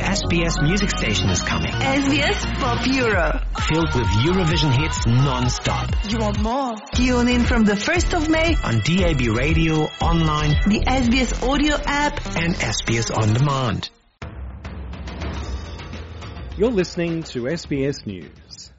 SBS music station is coming. SBS Pop Euro. Filled with Eurovision hits non-stop. You want more? Tune in from the 1st of May on DAB radio, online, the SBS audio app and SBS On Demand. You're listening to SBS News.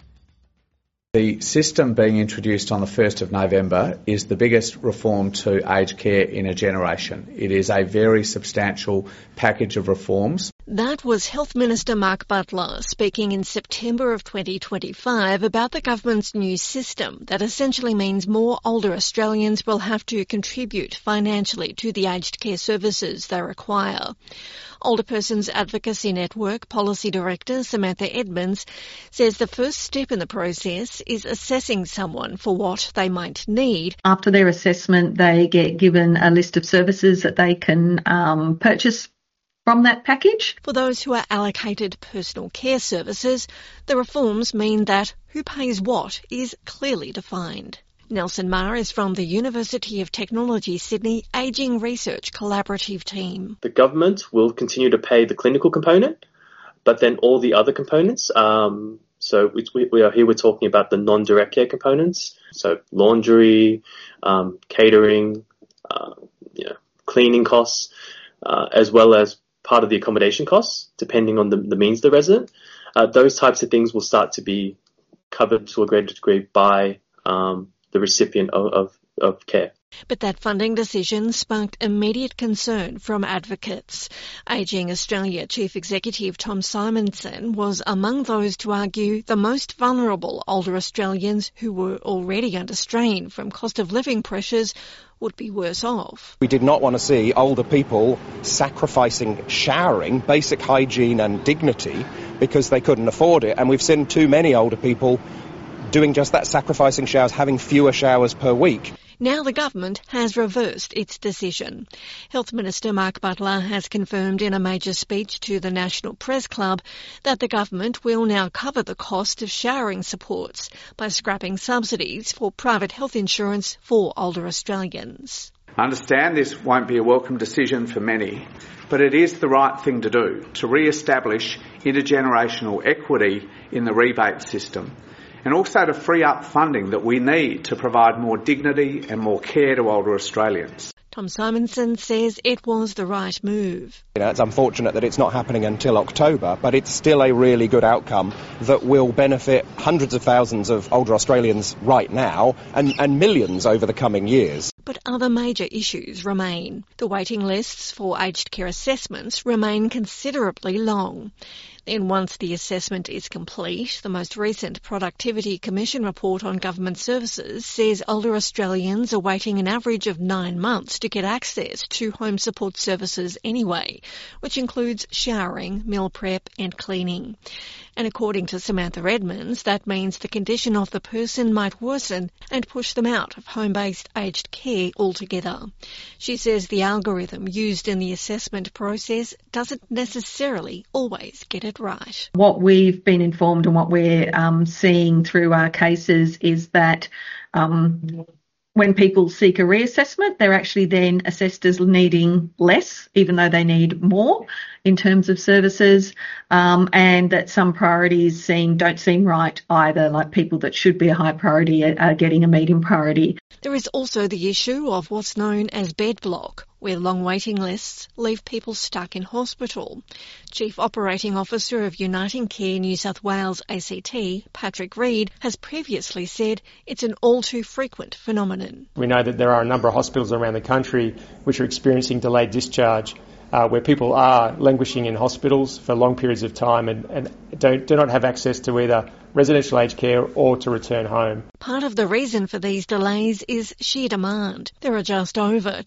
The system being introduced on the 1st of November is the biggest reform to aged care in a generation. It is a very substantial package of reforms. That was Health Minister Mark Butler speaking in September of 2025 about the government's new system that essentially means more older Australians will have to contribute financially to the aged care services they require. Older Persons Advocacy Network Policy Director Samantha Edmonds says the first step in the process is assessing someone for what they might need. After their assessment, they get given a list of services that they can purchase from that package. For those who are allocated personal care services, the reforms mean that who pays what is clearly defined. Nelson Marr is from the University of Technology Sydney Ageing Research Collaborative Team. The government will continue to pay the clinical component, but then all the other components, so we're talking about the non-direct care components, so laundry, catering, cleaning costs, as well as part of the accommodation costs, depending on the means of the resident. Those types of things will start to be covered to a greater degree by the recipient of care. But that funding decision sparked immediate concern from advocates. Ageing Australia Chief Executive Tom Simonson was among those to argue the most vulnerable older Australians who were already under strain from cost of living pressures would be worse off. We did not want to see older people sacrificing showering, basic hygiene and dignity because they couldn't afford it, and we've seen too many older people doing just that, sacrificing showers, having fewer showers per week. Now the government has reversed its decision. Health Minister Mark Butler has confirmed in a major speech to the National Press Club that the government will now cover the cost of showering supports by scrapping subsidies for private health insurance for older Australians. I understand this won't be a welcome decision for many, but it is the right thing to do to re-establish intergenerational equity in the rebate system, and also to free up funding that we need to provide more dignity and more care to older Australians. Tom Simonson says it was the right move. It's unfortunate that it's not happening until October, but it's still a really good outcome that will benefit hundreds of thousands of older Australians right now and millions over the coming years. But other major issues remain. The waiting lists for aged care assessments remain considerably long. Then once the assessment is complete, the most recent Productivity Commission report on government services says older Australians are waiting an average of 9 months to get access to home support services anyway, which includes showering, meal prep and cleaning. And according to Samantha Edmonds, that means the condition of the person might worsen and push them out of home-based aged care altogether. She says the algorithm used in the assessment process doesn't necessarily always get it right. What we've been informed and what we're seeing through our cases is that when people seek a reassessment, they're actually then assessed as needing less, even though they need more in terms of services, and that some priorities don't seem right either, like people that should be a high priority are getting a medium priority. There is also the issue of what's known as bed block, where long waiting lists leave people stuck in hospital. Chief Operating Officer of Uniting Care New South Wales ACT, Patrick Reid, has previously said it's an all too frequent phenomenon. We know that there are a number of hospitals around the country which are experiencing delayed discharge, where people are languishing in hospitals for long periods of time and do not have access to either residential aged care or to return home. Part of the reason for these delays is sheer demand. There are just over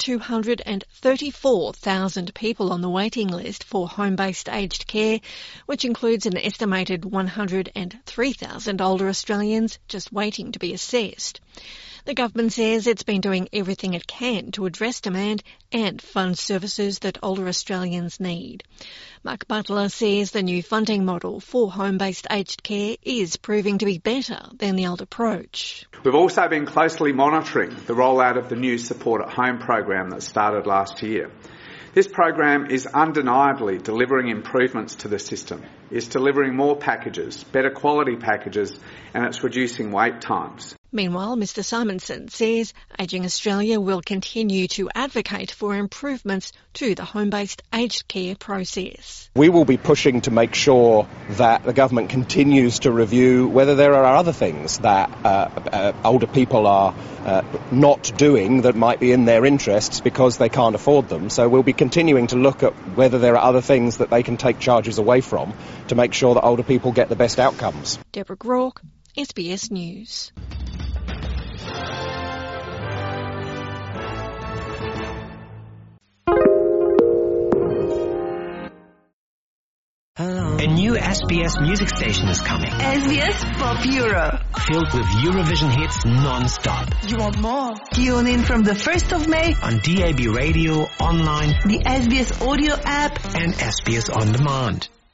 234,000 people on the waiting list for home-based aged care, which includes an estimated 103,000 older Australians just waiting to be assessed. The government says it's been doing everything it can to address demand and fund services that older Australians need. Mark Butler says the new funding model for home-based aged care is proving to be better than the old approach. We've also been closely monitoring the rollout of the new Support at Home program that started last year. This program is undeniably delivering improvements to the system. It's delivering more packages, better quality packages, and it's reducing wait times. Meanwhile, Mr Simonson says Ageing Australia will continue to advocate for improvements to the home-based aged care process. We will be pushing to make sure that the government continues to review whether there are other things that older people are not doing that might be in their interests because they can't afford them. So we'll be continuing to look at whether there are other things that they can take charges away from to make sure that older people get the best outcomes. Deborah Groark, SBS News. A new SBS music station is coming. SBS Pop Euro. Filled with Eurovision hits non-stop. You want more? Tune in from the 1st of May on DAB Radio, online, the SBS Audio app and SBS On Demand.